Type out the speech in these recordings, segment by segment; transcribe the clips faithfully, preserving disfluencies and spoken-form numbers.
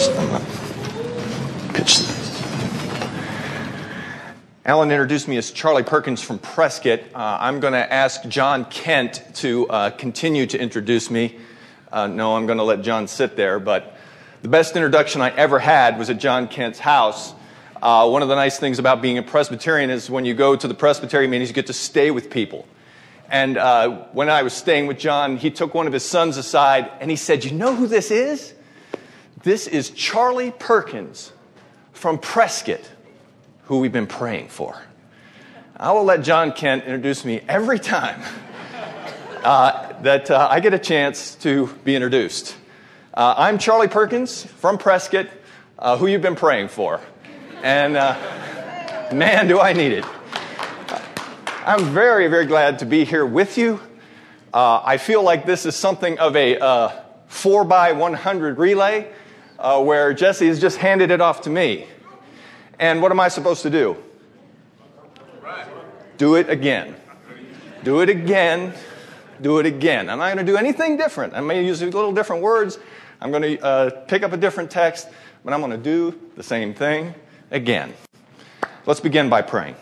I'm not pitch this. Alan introduced me as Charlie Perkins from Prescott. Uh, I'm going to ask John Kent to uh, continue to introduce me. Uh, no, I'm going to let John sit there, but the best introduction I ever had was at John Kent's house. Uh, one of the nice things about being a Presbyterian is when you go to the Presbyterian meetings, you get to stay with people. And uh, when I was staying with John, he took one of his sons aside and he said, "You know who this is? This is Charlie Perkins from Prescott, who we've been praying for." I will let John Kent introduce me every time uh, that uh, I get a chance to be introduced. Uh, I'm Charlie Perkins from Prescott, uh, who you've been praying for. And uh, man, do I need it. I'm very, very glad to be here with you. Uh, I feel like this is something of a uh, four by one hundred relay uh, where Jesse has just handed it off to me. And what am I supposed to do? Do it again. Do it again. Do it again. I'm not going to do anything different. I may use a little different words. I'm going to uh, pick up a different text, but I'm going to do the same thing again. Let's begin by praying.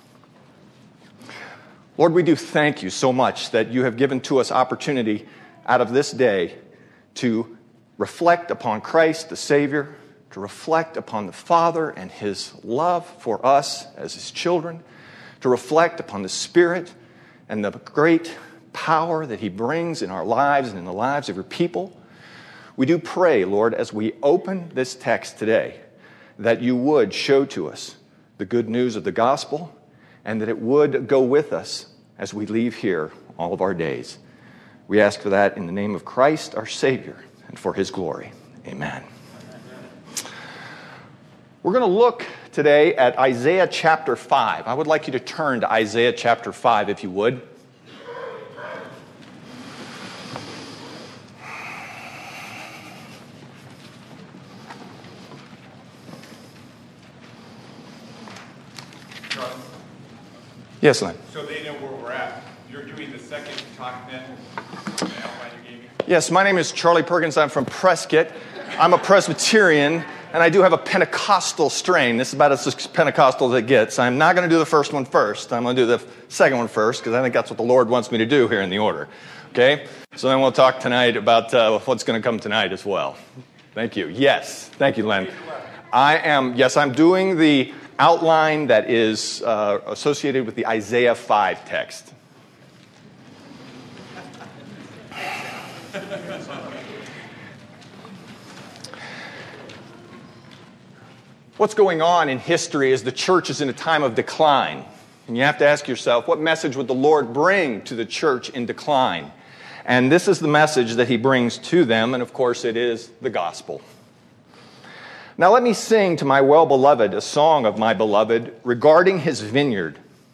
Lord, we do thank you so much that you have given to us opportunity out of this day to reflect upon Christ, the Savior, to reflect upon the Father and his love for us as his children, to reflect upon the Spirit and the great power that he brings in our lives and in the lives of your people. We do pray, Lord, as we open this text today, that you would show to us the good news of the gospel and that it would go with us as we leave here all of our days. We ask for that in the name of Christ, our Savior, and for his glory. Amen. We're going to look today at Isaiah chapter five. I would like you to turn to Isaiah chapter five, if you would. Yes, Len. So they know where we're at. You're doing the second talk then? The outline you gave me? Yes, my name is Charlie Perkins. I'm from Prescott. I'm a Presbyterian, and I do have a Pentecostal strain. This is about as Pentecostal as it gets. I'm not going to do the first one first. I'm going to do the second one first, because I think that's what the Lord wants me to do here in the order. Okay? So then we'll talk tonight about uh, what's going to come tonight as well. Thank you. Yes. Thank you, Len. I am, yes, I'm doing the outline that is uh, associated with the Isaiah five text. What's going on in history is the church is in a time of decline. And you have to ask yourself, what message would the Lord bring to the church in decline? And this is the message that he brings to them, and of course it is the gospel. Now let me sing to my well-beloved a song of my beloved regarding his vineyard.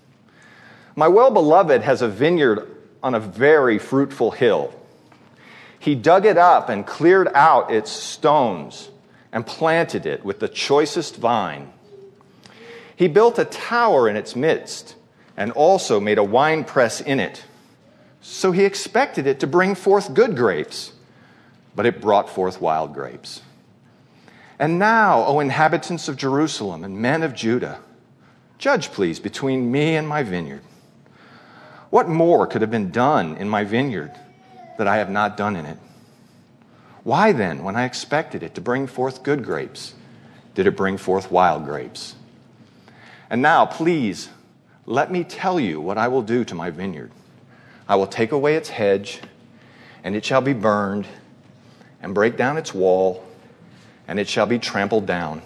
My well-beloved has a vineyard on a very fruitful hill. He dug it up and cleared out its stones and planted it with the choicest vine. He built a tower in its midst and also made a winepress in it. So he expected it to bring forth good grapes, but it brought forth wild grapes. And now, O inhabitants of Jerusalem and men of Judah, judge, please, between me and my vineyard. What more could have been done in my vineyard that I have not done in it? Why then, when I expected it to bring forth good grapes, did it bring forth wild grapes? And now, please, let me tell you what I will do to my vineyard. I will take away its hedge, and it shall be burned, and break down its wall, and it shall be trampled down.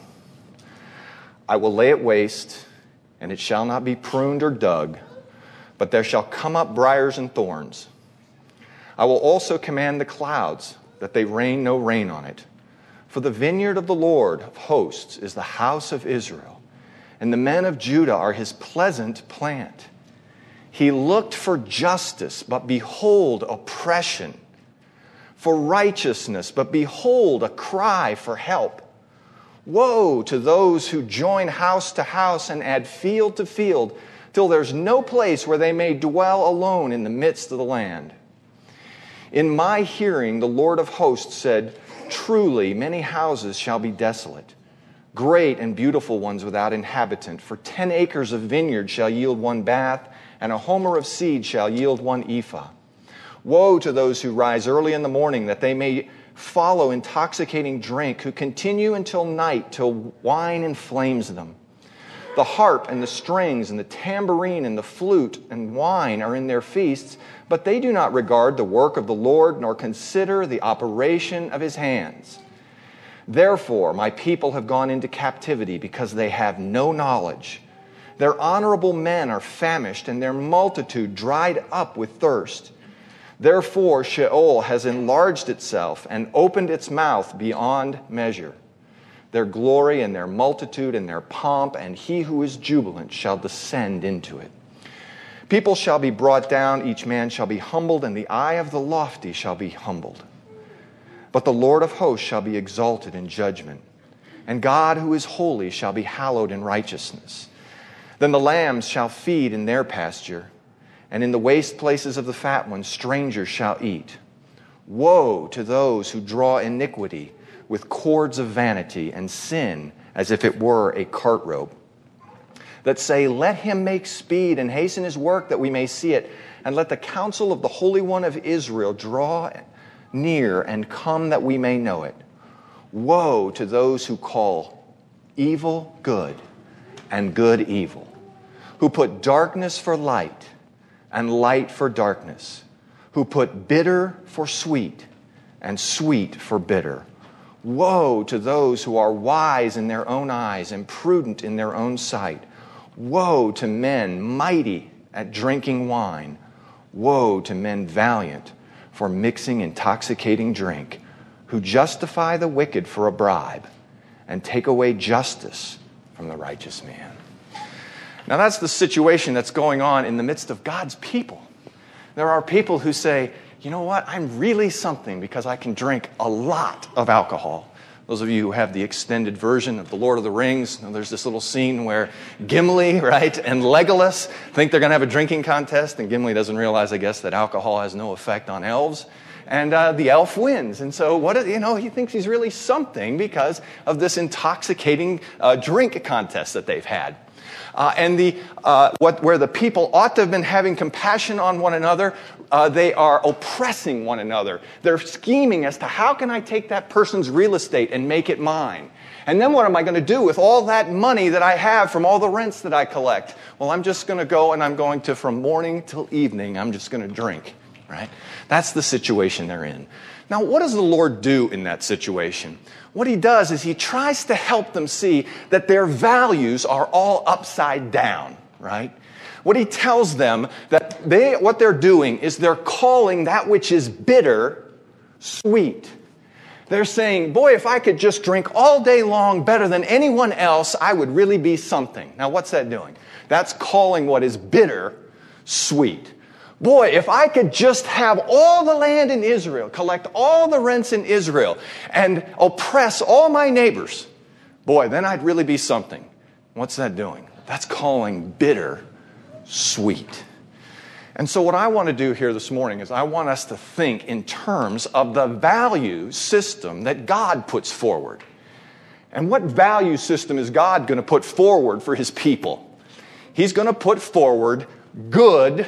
I will lay it waste, and it shall not be pruned or dug, but there shall come up briars and thorns. I will also command the clouds, that they rain no rain on it. For the vineyard of the Lord of hosts is the house of Israel, and the men of Judah are his pleasant plant. He looked for justice, but behold, oppression. For righteousness, but behold, a cry for help. Woe to those who join house to house and add field to field, till there's no place where they may dwell alone in the midst of the land. In my hearing, the Lord of hosts said, truly many houses shall be desolate, great and beautiful ones without inhabitant. For ten acres of vineyard shall yield one bath, and a homer of seed shall yield one ephah. Woe to those who rise early in the morning, that they may follow intoxicating drink, who continue until night, till wine inflames them. The harp and the strings and the tambourine and the flute and wine are in their feasts, but they do not regard the work of the Lord, nor consider the operation of his hands. Therefore, my people have gone into captivity, because they have no knowledge. Their honorable men are famished, and their multitude dried up with thirst. Therefore, Sheol has enlarged itself and opened its mouth beyond measure. Their glory and their multitude and their pomp, and he who is jubilant shall descend into it. People shall be brought down, each man shall be humbled, and the eye of the lofty shall be humbled. But the Lord of hosts shall be exalted in judgment, and God who is holy shall be hallowed in righteousness. Then the lambs shall feed in their pasture, and in the waste places of the fat ones strangers shall eat. Woe to those who draw iniquity with cords of vanity, and sin as if it were a cart rope, that say, let him make speed and hasten his work, that we may see it, and let the counsel of the Holy One of Israel draw near and come, that we may know it. Woe to those who call evil good and good evil, who put darkness for light and light for darkness, who put bitter for sweet and sweet for bitter. Woe to those who are wise in their own eyes and prudent in their own sight. Woe to men mighty at drinking wine. Woe to men valiant for mixing intoxicating drink, who justify the wicked for a bribe and take away justice from the righteous man. Now that's the situation that's going on in the midst of God's people. There are people who say, you know what, I'm really something because I can drink a lot of alcohol. Those of you who have the extended version of The Lord of the Rings, you know, there's this little scene where Gimli, right, and Legolas think they're going to have a drinking contest, and Gimli doesn't realize, I guess, that alcohol has no effect on elves. And uh, the elf wins. And so, what you know, he thinks he's really something because of this intoxicating uh, drink contest that they've had. Uh, and the uh, what where the people ought to have been having compassion on one another, uh, they are oppressing one another. They're scheming as to how can I take that person's real estate and make it mine? And then what am I going to do with all that money that I have from all the rents that I collect? Well, I'm just going to go and I'm going to, from morning till evening, I'm just going to drink, right? That's the situation they're in. Now, what does the Lord do in that situation? What he does is he tries to help them see that their values are all upside down, right? What he tells them that they, what they're doing is they're calling that which is bitter sweet. They're saying, boy, if I could just drink all day long better than anyone else, I would really be something. Now, what's that doing? That's calling what is bitter sweet. Boy, if I could just have all the land in Israel, collect all the rents in Israel, and oppress all my neighbors, boy, then I'd really be something. What's that doing? That's calling bitter sweet. And so what I want to do here this morning is I want us to think in terms of the value system that God puts forward. And what value system is God going to put forward for his people? He's going to put forward good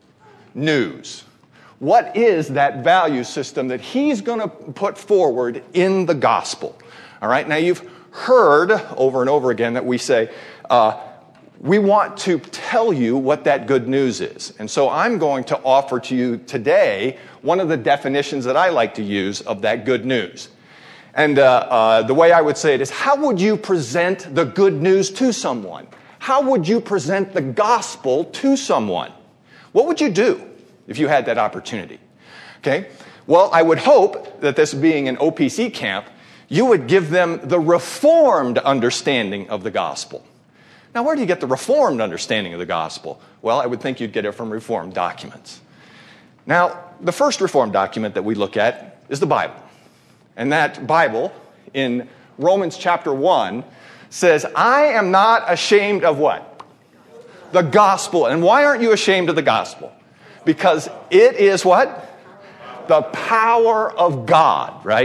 news. What is that value system that he's going to put forward in the gospel? All right, now you've heard over and over again that we say, uh, we want to tell you what that good news is. And so I'm going to offer to you today one of the definitions that I like to use of that good news. And uh, uh, the way I would say it is, how would you present the good news to someone? How would you present the gospel to someone? What would you do if you had that opportunity? Okay? Well, I would hope that this being an O P C camp, you would give them the reformed understanding of the gospel. Now, where do you get the reformed understanding of the gospel? Well, I would think you'd get it from reformed documents. Now, the first reformed document that we look at is the Bible. And that Bible, in Romans chapter one, says, I am not ashamed of what? The gospel. And why aren't you ashamed of the gospel? Because it is what? The power of God, right? The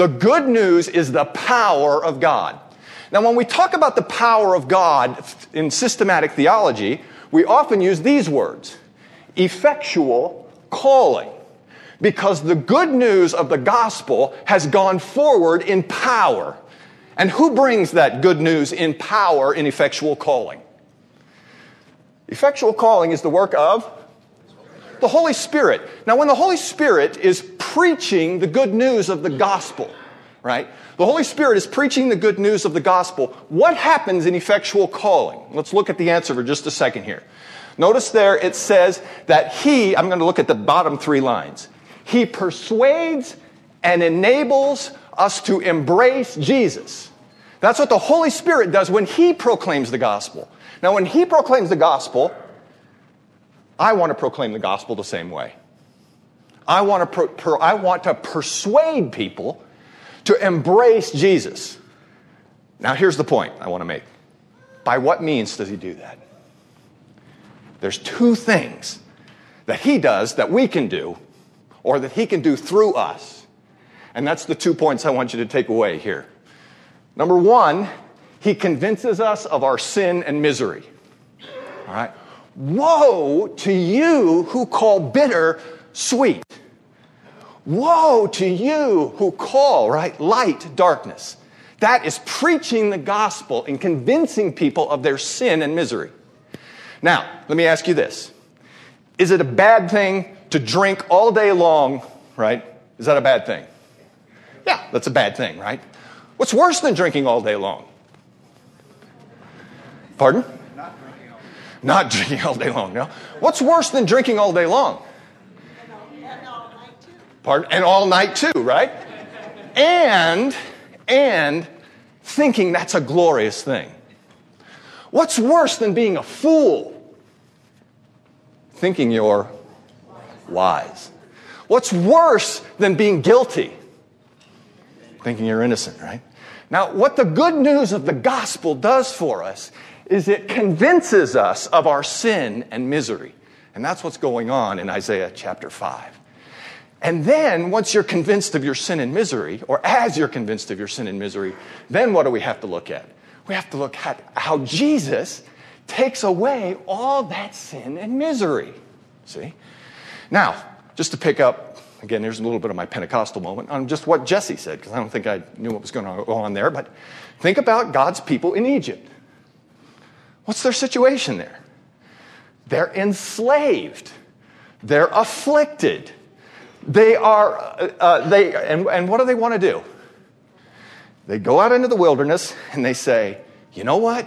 The good news is the power of God. Now, when we talk about the power of God in systematic theology, we often use these words: effectual calling. Because the good news of the gospel has gone forward in power. And who brings that good news in power in effectual calling? Effectual calling is the work of the Holy Spirit. Now, when the Holy Spirit is preaching the good news of the gospel, right? The Holy Spirit is preaching the good news of the gospel. What happens in effectual calling? Let's look at the answer for just a second here. Notice there it says that he, I'm going to look at the bottom three lines. He persuades and enables us to embrace Jesus. That's what the Holy Spirit does when he proclaims the gospel. Now, when he proclaims the gospel, I want to proclaim the gospel the same way. I want to, pro- per- I want to persuade people to embrace Jesus. Now, here's the point I want to make. By what means does he do that? There's two things that he does that we can do, or that he can do through us. And that's the two points I want you to take away here. Number one, he convinces us of our sin and misery. All right? Woe to you who call bitter sweet. Woe to you who call, right, light darkness. That is preaching the gospel and convincing people of their sin and misery. Now, let me ask you this. Is it a bad thing to drink all day long, right? Is that a bad thing? Yeah, that's a bad thing, right? What's worse than drinking all day long? Pardon? Not drinking all day long. Not drinking all day long, no. What's worse than drinking all day long? And all, and all night too. Pardon? And all night too, right? And, and thinking that's a glorious thing. What's worse than being a fool? Thinking you're wise. What's worse than being guilty? Thinking you're innocent, right? Now, what the good news of the gospel does for us is it convinces us of our sin and misery. And that's what's going on in Isaiah chapter five. And then, once you're convinced of your sin and misery, or as you're convinced of your sin and misery, then what do we have to look at? We have to look at how Jesus takes away all that sin and misery. See? Now, just to pick up, again, there's a little bit of my Pentecostal moment on just what Jesse said, because I don't think I knew what was going to go on there, but think about God's people in Egypt. What's their situation there? They're enslaved. They're afflicted. They are, uh, they, and, and what do they want to do? They go out into the wilderness and they say, you know what?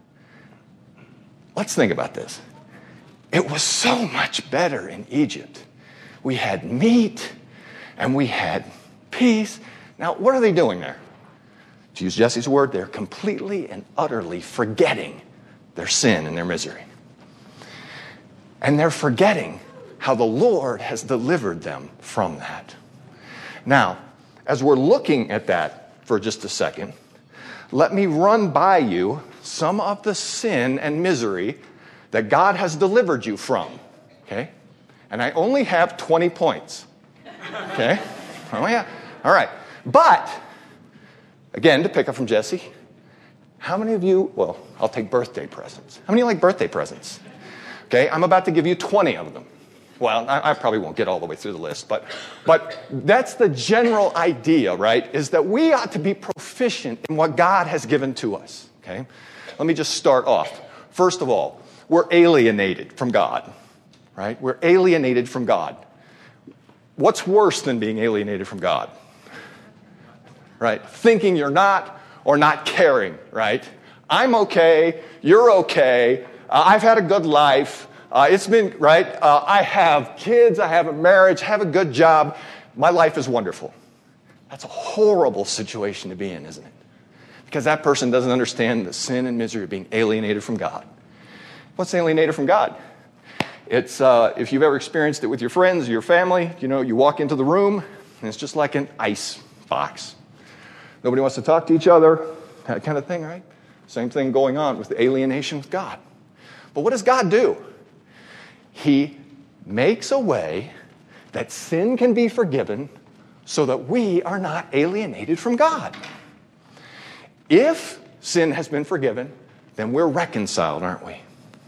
Let's think about this. It was so much better in Egypt. We had meat and we had peace. Now, what are they doing there? To use Jesse's word, they're completely and utterly forgetting their sin and their misery. And they're forgetting how the Lord has delivered them from that. Now, as we're looking at that for just a second, let me run by you some of the sin and misery that God has delivered you from, okay? And I only have twenty points, okay? Oh, yeah. All right. But, again, to pick up from Jesse, how many of you, well, I'll take birthday presents. How many like birthday presents? Okay, I'm about to give you twenty of them. Well, I, I probably won't get all the way through the list, but, but that's the general idea, right, is that we ought to be proficient in what God has given to us, okay? Let me just start off. First of all, we're alienated from God, right? We're alienated from God. What's worse than being alienated from God? Right? Thinking you're not or not caring, right? I'm okay, you're okay, uh, I've had a good life, uh, it's been, right? Uh, I have kids, I have a marriage, have a good job, my life is wonderful. That's a horrible situation to be in, isn't it? Because that person doesn't understand the sin and misery of being alienated from God. What's alienated from God? It's, uh, if you've ever experienced it with your friends or your family, you know, you walk into the room, and it's just like an ice box. Nobody wants to talk to each other, that kind of thing, right? Same thing going on with the alienation with God. But what does God do? He makes a way that sin can be forgiven so that we are not alienated from God. If sin has been forgiven, then we're reconciled, aren't we?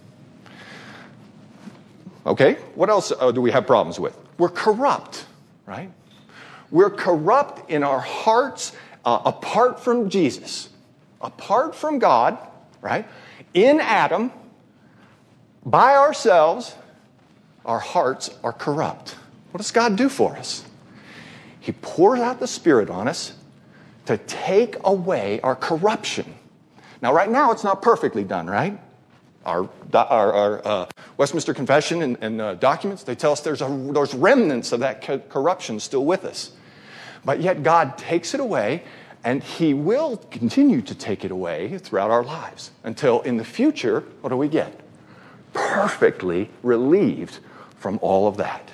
Okay, what else uh, do we have problems with? We're corrupt, right? We're corrupt in our hearts uh, apart from Jesus, apart from God, right? In Adam, by ourselves, our hearts are corrupt. What does God do for us? He pours out the Spirit on us to take away our corruption. Now, right now, it's not perfectly done, right? Our, our, our uh, Westminster Confession and, and uh, documents, they tell us there's, a, there's remnants of that co- corruption still with us. But yet God takes it away, and He will continue to take it away throughout our lives until in the future, what do we get? Perfectly relieved from all of that.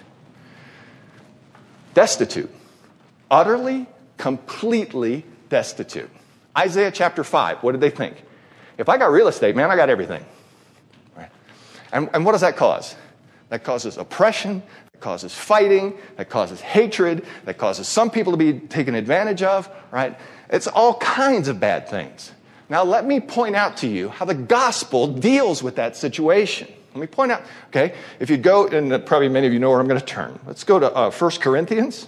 Destitute. Utterly, completely destitute. Isaiah chapter five, what did they think? If I got real estate, man, I got everything. Right? And, and what does that cause? That causes oppression, that causes fighting, that causes hatred, that causes some people to be taken advantage of, right? It's all kinds of bad things. Now, let me point out to you how the gospel deals with that situation. Let me point out, okay, if you go, and probably many of you know where I'm going to turn. Let's go to uh, First Corinthians.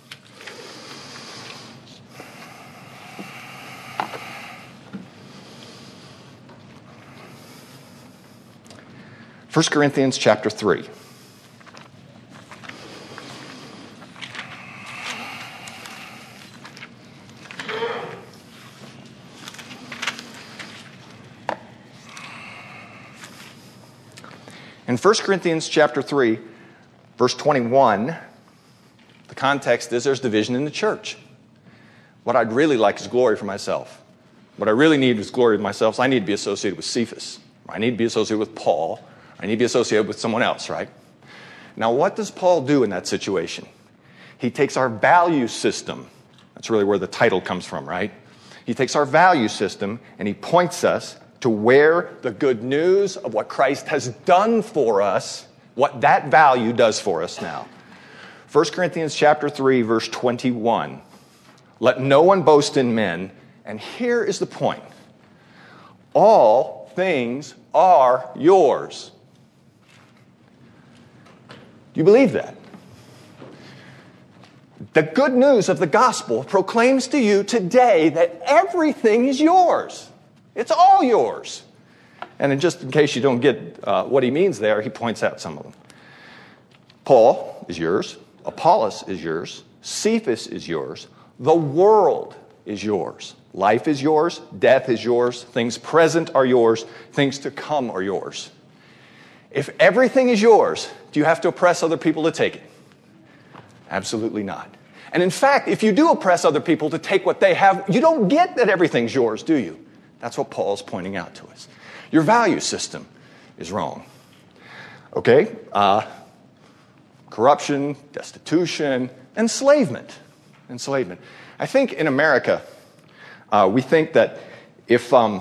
First Corinthians chapter three. In First Corinthians chapter three, verse twenty-one, the context is there's division in the church. What I'd really like is glory for myself. What I really need is glory for myself. So I need to be associated with Cephas. I need to be associated with Paul. I need to be associated with someone else, right? Now, what does Paul do in that situation? He takes our value system. That's really where the title comes from, right? He takes our value system and he points us to where the good news of what Christ has done for us, what that value does for us now. First Corinthians chapter three, verse twenty-one. Let no one boast in men. And here is the point. All things are yours. Do you believe that? The good news of the gospel proclaims to you today that everything is yours. It's all yours. And in just in case you don't get uh, what he means there, he points out some of them. Paul is yours. Apollos is yours. Cephas is yours. The world is yours. Life is yours. Death is yours. Things present are yours. Things to come are yours. If everything is yours, do you have to oppress other people to take it? Absolutely not. And in fact, if you do oppress other people to take what they have, you don't get that everything's yours, do you? That's what Paul's pointing out to us. Your value system is wrong. Okay? Uh, corruption, destitution, enslavement. Enslavement. I think in America, uh, we think that if um,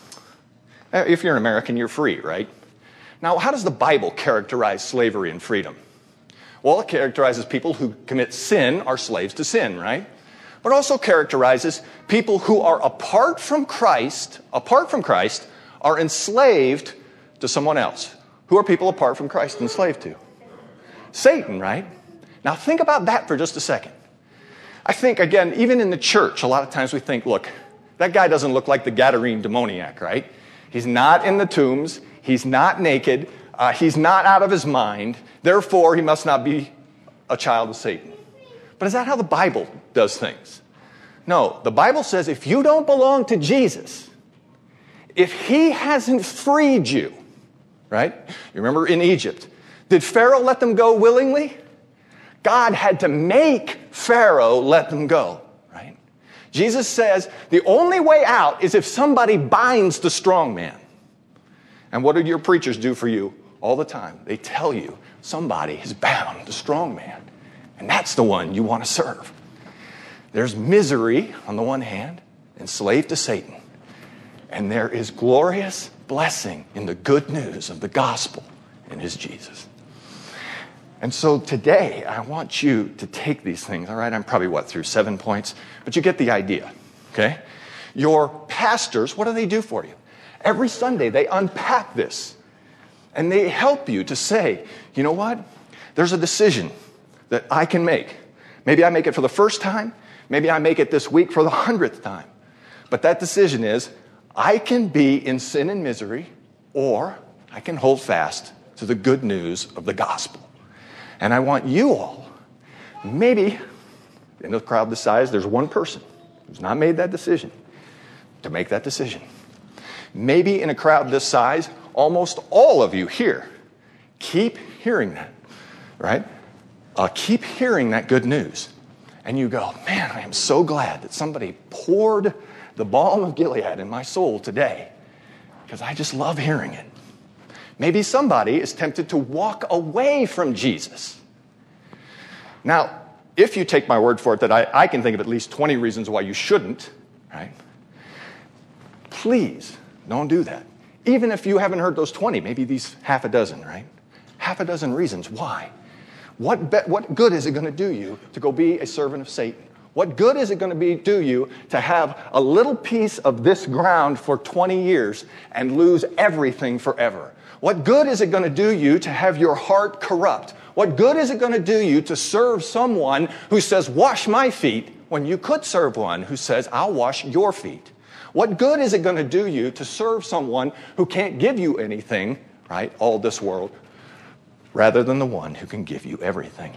if you're an American, you're free, right? Now, how does the Bible characterize slavery and freedom? Well, it characterizes people who commit sin are slaves to sin, right? But it also characterizes people who are apart from Christ, apart from Christ, are enslaved to someone else. Who are people apart from Christ enslaved to? Satan, right? Now, think about that for just a second. I think, again, even in the church, a lot of times we think, look, that guy doesn't look like the Gadarene demoniac, right? He's not in the tombs. He's not naked. Uh, he's not out of his mind. Therefore, he must not be a child of Satan. But is that how the Bible does things? No, the Bible says if you don't belong to Jesus, if he hasn't freed you, right? You remember in Egypt, did Pharaoh let them go willingly? God had to make Pharaoh let them go, right? Jesus says the only way out is if somebody binds the strong man. And what do your preachers do for you all the time? They tell you somebody has bound the strong man. And that's the one you want to serve. There's misery on the one hand, enslaved to Satan. And there is glorious blessing in the good news of the gospel in his Jesus. And so today, I want you to take these things, all right? I'm probably, what, through seven points? But you get the idea, okay? Your pastors, what do they do for you? Every Sunday, they unpack this. And they help you to say, you know what? There's a decision that I can make. Maybe I make it for the first time. Maybe I make it this week for the hundredth time. But that decision is, I can be in sin and misery, or I can hold fast to the good news of the gospel. And I want you all, maybe in a crowd this size, there's one person who's not made that decision, to make that decision. Maybe in a crowd this size, almost all of you here keep hearing that, right? Uh, keep hearing that good news. And you go, man, I am so glad that somebody poured the balm of Gilead in my soul today, because I just love hearing it. Maybe somebody is tempted to walk away from Jesus. Now, if you take my word for it that I, I can think of at least twenty reasons why you shouldn't, right? Please don't do that. Even if you haven't heard those twenty, maybe these half a dozen, right? Half a dozen reasons why. What, be, what good is it going to do you to go be a servant of Satan? What good is it going to be do you to have a little piece of this ground for twenty years and lose everything forever? What good is it going to do you to have your heart corrupt? What good is it going to do you to serve someone who says, wash my feet, when you could serve one who says, I'll wash your feet? What good is it going to do you to serve someone who can't give you anything, right, all this world, rather than the one who can give you everything?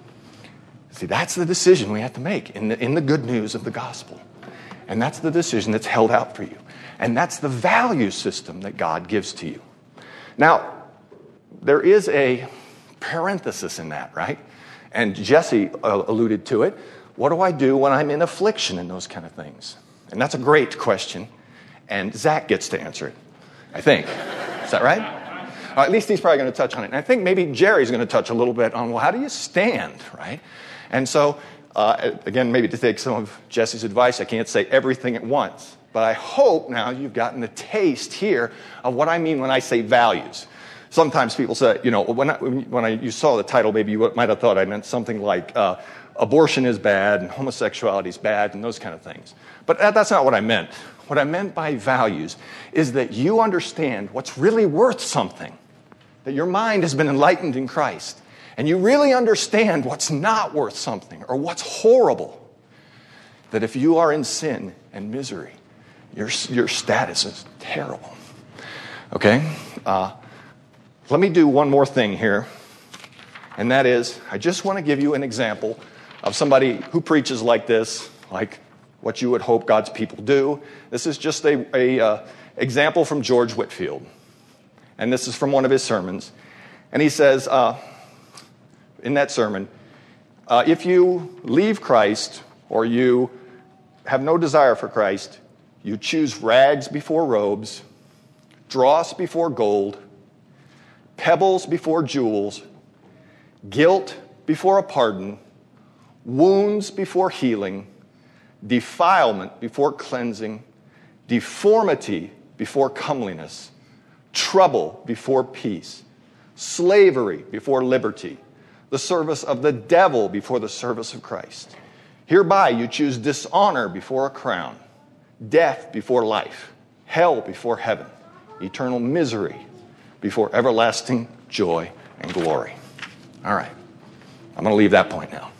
See, that's the decision we have to make in the, in the good news of the gospel. And that's the decision that's held out for you. And that's the value system that God gives to you. Now, there is a parenthesis in that, right? And Jesse uh, alluded to it. What do I do when I'm in affliction and those kind of things? And that's a great question. And Zach gets to answer it, I think. Is that right? Or at least he's probably going to touch on it. And I think maybe Jerry's going to touch a little bit on, well, how do you stand, right? And so, uh, again, maybe to take some of Jesse's advice, I can't say everything at once. But I hope now you've gotten the taste here of what I mean when I say values. Sometimes people say, you know, when I, when I, you saw the title, maybe you might have thought I meant something like uh, abortion is bad and homosexuality is bad and those kind of things. But that, that's not what I meant. What I meant by values is that you understand what's really worth something, that your mind has been enlightened in Christ, and you really understand what's not worth something or what's horrible, that if you are in sin and misery, Your, your status is terrible. Okay? Uh, let me do one more thing here. And that is, I just want to give you an example of somebody who preaches like this, like what you would hope God's people do. This is just a, a uh, example from George Whitefield. And this is from one of his sermons. And he says, uh, in that sermon, uh, if you leave Christ or you have no desire for Christ, you choose rags before robes, dross before gold, pebbles before jewels, guilt before a pardon, wounds before healing, defilement before cleansing, deformity before comeliness, trouble before peace, slavery before liberty, the service of the devil before the service of Christ. Hereby you choose dishonor before a crown, death before life, hell before heaven, eternal misery before everlasting joy and glory. All right. I'm going to leave that point now.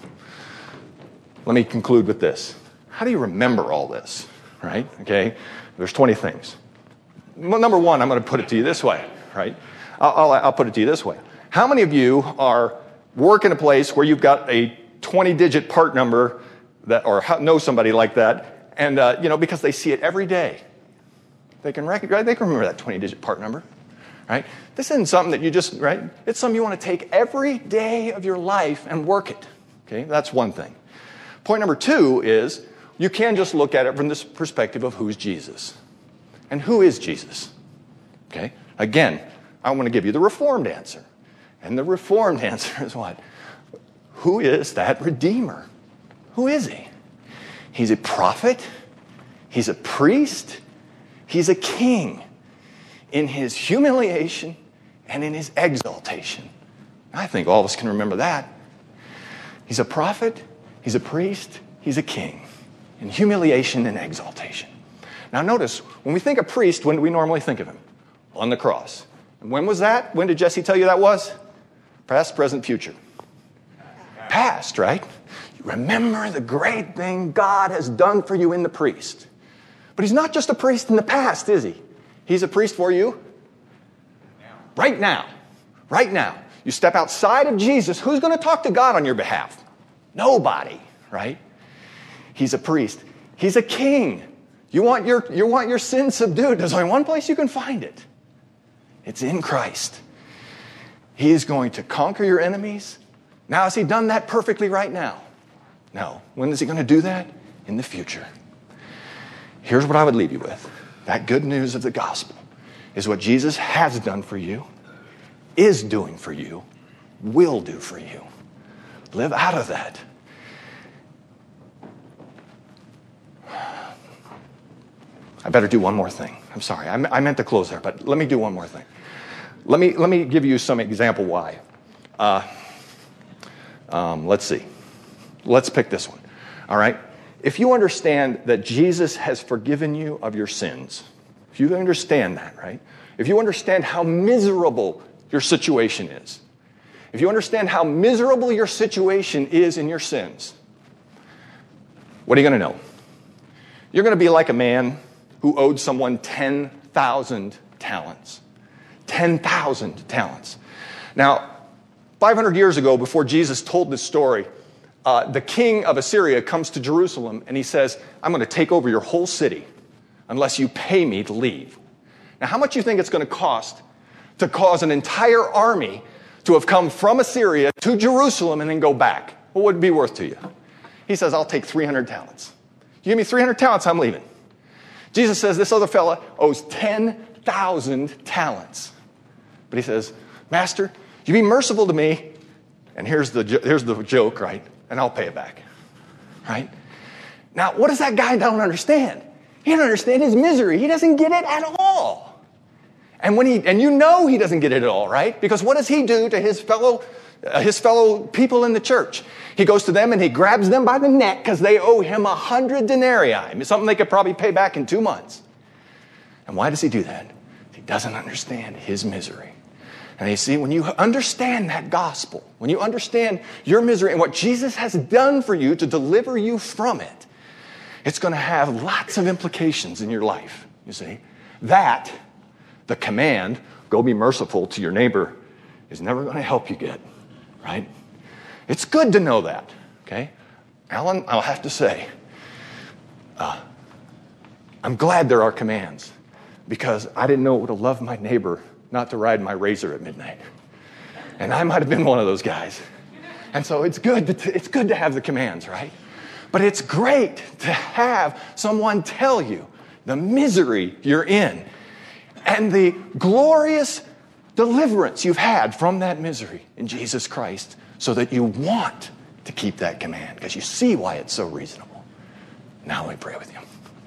Let me conclude with this. How do you remember all this? Right? Okay. There's twenty things. Well, number one, I'm going to put it to you this way. Right? I'll, I'll, I'll put it to you this way. How many of you are work in a place where you've got a twenty-digit part number that, or know somebody like that? And, uh, you know, because they see it every day. They can recognize, they can remember that twenty-digit part number, right? This isn't something that you just, right? It's something you want to take every day of your life and work it, okay? That's one thing. Point number two is you can just look at it from this perspective of who's Jesus. And who is Jesus, okay? Again, I want to give you the Reformed answer. And the Reformed answer is what? Who is that Redeemer? Who is he? He's a prophet, he's a priest, he's a king. In his humiliation and in his exaltation, I think all of us can remember that. He's a prophet, he's a priest, he's a king, in humiliation and exaltation. Now notice, when we think of priest, when do we normally think of him? On the cross. And when was that? When did Jesse tell you that was? Past, present, future. Past, right? You remember the great thing God has done for you in the priest. But he's not just a priest in the past, is he? He's a priest for you right now. Right now. You step outside of Jesus, who's going to talk to God on your behalf? Nobody, right? He's a priest. He's a king. You want your, you want your sin subdued. There's only one place you can find it. It's in Christ. He is going to conquer your enemies. Now, has he done that perfectly right now? No. When is he going to do that? In the future. Here's what I would leave you with. That good news of the gospel is what Jesus has done for you, is doing for you, will do for you. Live out of that. I better do one more thing. I'm sorry. I, I meant to close there, but let me do one more thing. Let me, let me give you some example why. Uh, um, let's see. Let's pick this one. All right? If you understand that Jesus has forgiven you of your sins, if you understand that, right? If you understand how miserable your situation is, if you understand how miserable your situation is in your sins, what are you going to know? You're going to be like a man who owed someone ten thousand talents. ten thousand talents. Now, five hundred years ago, before Jesus told this story, uh, the king of Assyria comes to Jerusalem and he says, I'm going to take over your whole city unless you pay me to leave. Now, how much do you think it's going to cost to cause an entire army to have come from Assyria to Jerusalem and then go back? What would it be worth to you? He says, I'll take three hundred talents. You give me three hundred talents, I'm leaving. Jesus says this other fella owes ten thousand talents. But he says, Master, you be merciful to me, and here's the, here's the joke, right? And I'll pay it back, right? Now, what does that guy don't understand? He doesn't understand his misery. He doesn't get it at all. And when he, and you know he doesn't get it at all, right? Because what does he do to his fellow, uh, his fellow people in the church? He goes to them and he grabs them by the neck because they owe him a hundred denarii. It's something they could probably pay back in two months. And why does he do that? He doesn't understand his misery. And you see, when you understand that gospel, when you understand your misery and what Jesus has done for you to deliver you from it, it's going to have lots of implications in your life, you see. That, the command, go be merciful to your neighbor, is never going to help you get, right? It's good to know that, okay? Alan, I'll have to say, uh, I'm glad there are commands because I didn't know to love my neighbor, not to ride my razor at midnight. And I might have been one of those guys. And so it's good to, it's good to have the commands, right? But it's great to have someone tell you the misery you're in and the glorious deliverance you've had from that misery in Jesus Christ so that you want to keep that command because you see why it's so reasonable. Now let me pray with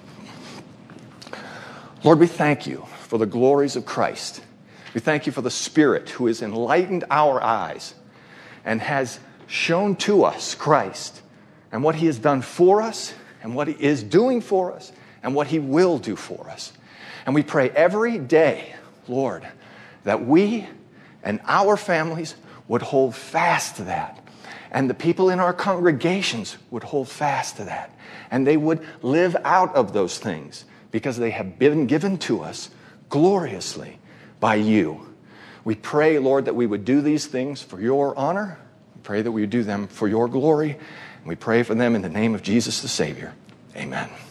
you. Lord, we thank you for the glories of Christ. We thank you for the Spirit who has enlightened our eyes and has shown to us Christ and what he has done for us and what he is doing for us and what he will do for us. And we pray every day, Lord, that we and our families would hold fast to that. And the people in our congregations would hold fast to that. And they would live out of those things because they have been given to us gloriously by you. We pray, Lord, that we would do these things for your honor. We pray that we would do them for your glory. And we pray for them in the name of Jesus the Savior. Amen.